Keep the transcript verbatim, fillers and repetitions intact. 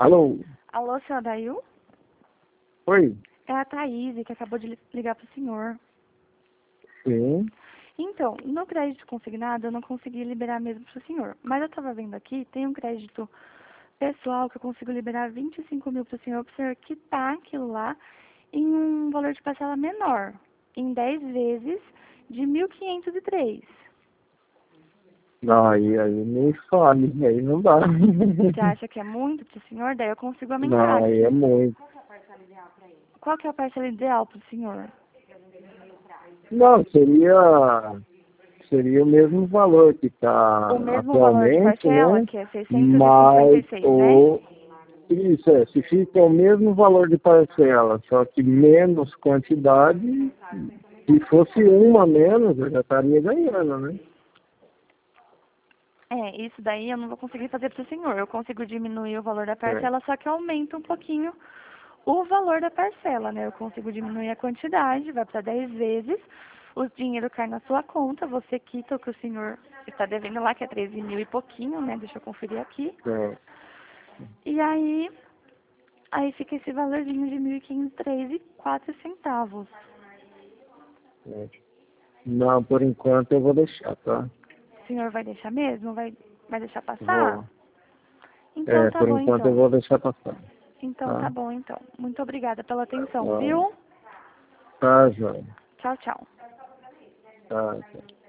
Alô? Alô, seu Adail? Oi? É a Thaís, que acabou de li- ligar pro senhor. Sim. Então, no crédito consignado, eu não consegui liberar mesmo pro senhor. Mas eu tava vendo aqui, tem um crédito pessoal que eu consigo liberar vinte e cinco mil pro senhor, pro senhor quitar aquilo lá em um valor de parcela menor, em dez vezes de mil quinhentos e três. Não, aí, aí nem fale, aí não dá. Você acha que é muito pro senhor? Daí eu consigo aumentar Não, aí é aqui. muito. Qual que é a parcela ideal pro senhor? Não, seria, seria o mesmo valor que está O mesmo valor de atualmente, parcela, né? que é seiscentos e cinquenta Mas e seis, né? o, isso é, se fica o mesmo valor de parcela, só que menos quantidade, se fosse uma menos, eu já estaria ganhando, né? É, isso daí eu não vou conseguir fazer pro senhor. Eu consigo diminuir o valor da É. parcela, só que aumenta um pouquinho o valor da parcela, né? Eu consigo diminuir a quantidade, vai para dez vezes, o dinheiro cai na sua conta, você quita o que o senhor está devendo lá, que é treze mil e pouquinho, né? Deixa eu conferir aqui. É. E aí, aí fica esse valorzinho de mil e quinhentos e três e quatro centavos. É. Não, por enquanto eu vou deixar, tá? O senhor vai deixar mesmo? Vai, vai deixar Vou. passar? Então É, tá por bom, enquanto eu então. vou deixar passar. Então tá Tá? bom, então. Muito obrigada pela atenção, Tá, viu? tá, joia. Tchau, tchau. Tá, tá.